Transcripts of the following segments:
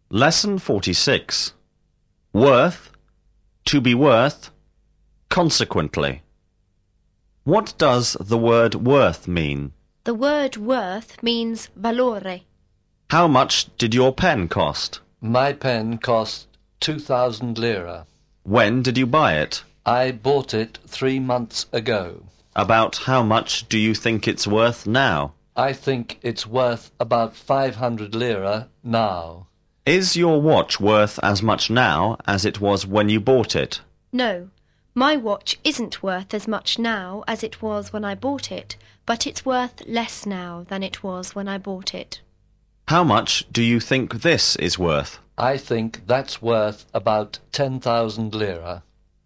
Lesson 46. Worth, to be worth, consequently. What does the word worth mean? The word worth means valore. How much did your pen cost? My pen cost 2,000 lira. When did you buy it? I bought it 3 months ago. About how much do you think it's worth now? I think it's worth about 500 lira now. Is your watch worth as much now as it was when you bought it? No, my watch isn't worth as much now as it was when I bought it, but it's worth less now than it was when I bought it. How much do you think this is worth? I think that's worth about 10,000 lira.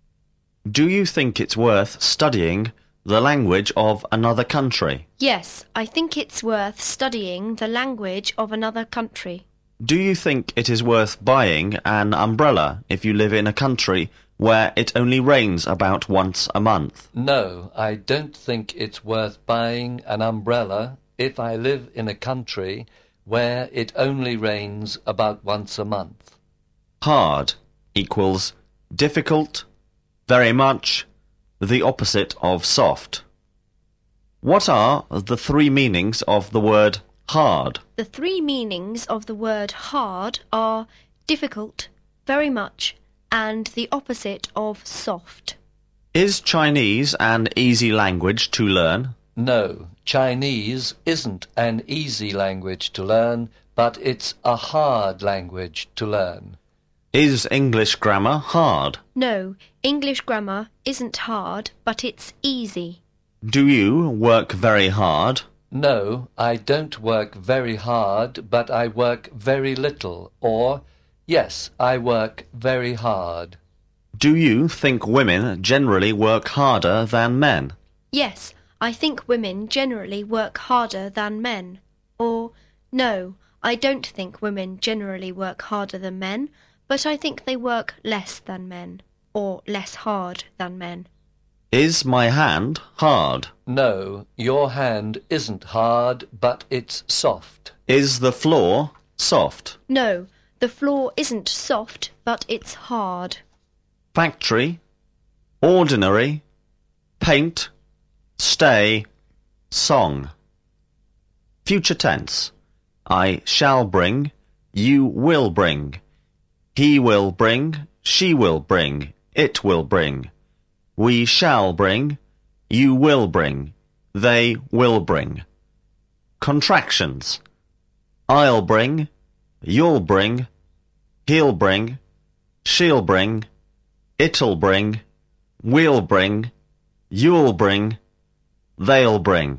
Do you think it's worth studying the language of another country? Yes, I think it's worth studying the language of another country. Do you think it is worth buying an umbrella if you live in a country where it only rains about once a month? No, I don't think it's worth buying an umbrella if I live in a country where it only rains about once a month. Hard equals difficult, very much, the opposite of soft. What are the three meanings of the word hard? The three meanings of the word hard are difficult, very much, and the opposite of soft. Is Chinese an easy language to learn? No, Chinese isn't an easy language to learn, but it's a hard language to learn. Is English grammar hard? No, English grammar isn't hard, but it's easy. Do you work very hard? No, I don't work very hard, but I work very little. Or, yes, I work very hard. Do you think women generally work harder than men? Yes, I think women generally work harder than men. Or, no, I don't think women generally work harder than men, but I think they work less than men, or less hard than men. Is my hand hard? No, your hand isn't hard, but it's soft. Is the floor soft? No, the floor isn't soft, but it's hard. Factory, ordinary, paint, stay, song. Future tense. I shall bring, you will bring. He will bring, she will bring, it will bring. We shall bring, you will bring, they will bring. Contractions. I'll bring, you'll bring, he'll bring, she'll bring, it'll bring, we'll bring, you'll bring, they'll bring.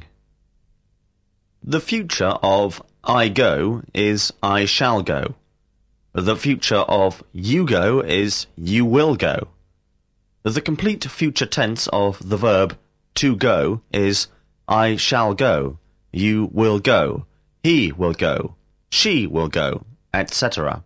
The future of I go is I shall go. The future of you go is you will go. The complete future tense of the verb to go is I shall go, you will go, he will go, she will go, etc.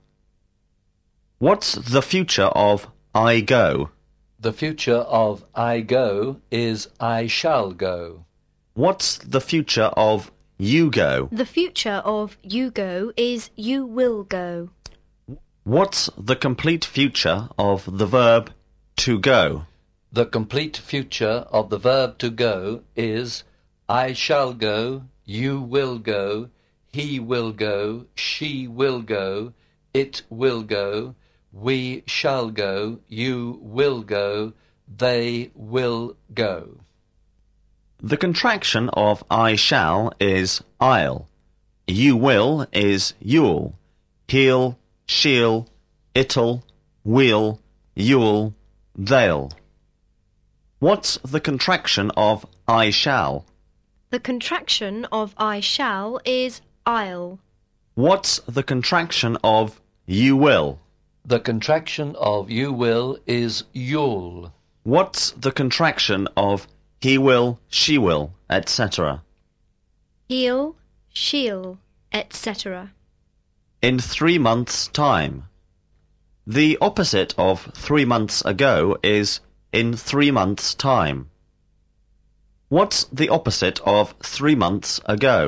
What's the future of I go? The future of I go is I shall go. What's the future of you go? The future of you go is you will go. What's the complete future of the verb to go? The complete future of the verb to go is I shall go, you will go, he will go, she will go, it will go, we shall go, you will go, they will go. The contraction of I shall is I'll. You will is you'll. He'll, she'll, it'll, we'll, you'll, they'll. What's the contraction of I shall? The contraction of I shall is I'll. What's the contraction of you will? The contraction of you will is you'll. What's the contraction of he will, she will, etc.? He'll, she'll, etc. In 3 months' time. The opposite of 3 months ago is in 3 months' time. What's the opposite of 3 months ago?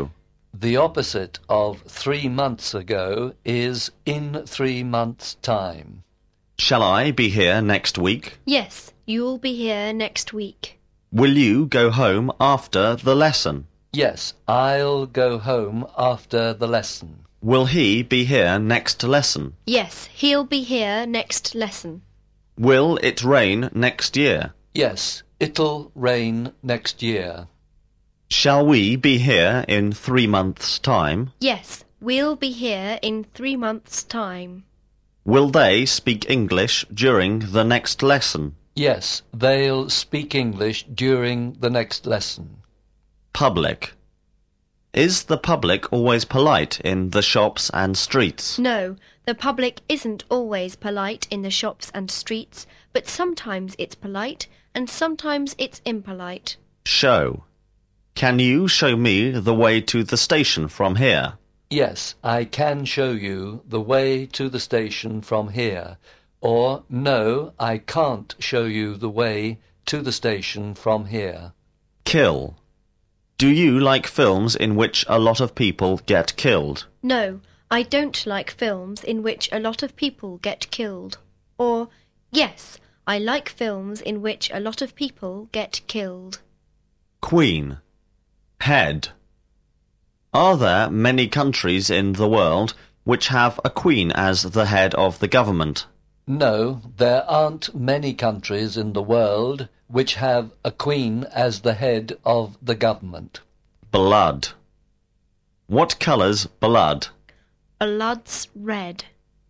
The opposite of 3 months ago is in 3 months' time. Shall I be here next week? Yes, you'll be here next week. Will you go home after the lesson? Yes, I'll go home after the lesson. Will he be here next lesson? Yes, he'll be here next lesson. Will it rain next year? Yes, it'll rain next year. Shall we be here in 3 months' time? Yes, we'll be here in 3 months' time. Will they speak English during the next lesson? Yes, they'll speak English during the next lesson. Public. Is the public always polite in the shops and streets? No, the public isn't always polite in the shops and streets, but sometimes it's polite and sometimes it's impolite. Show. Can you show me the way to the station from here? Yes, I can show you the way to the station from here. Or, no, I can't show you the way to the station from here. Kill. Do you like films in which a lot of people get killed? No, I don't like films in which a lot of people get killed. Or, yes, I like films in which a lot of people get killed. Queen. Head. Are there many countries in the world which have a queen as the head of the government? No, there aren't many countries in the world which have a queen as the head of the government. Blood. What colour's blood? Blood's red.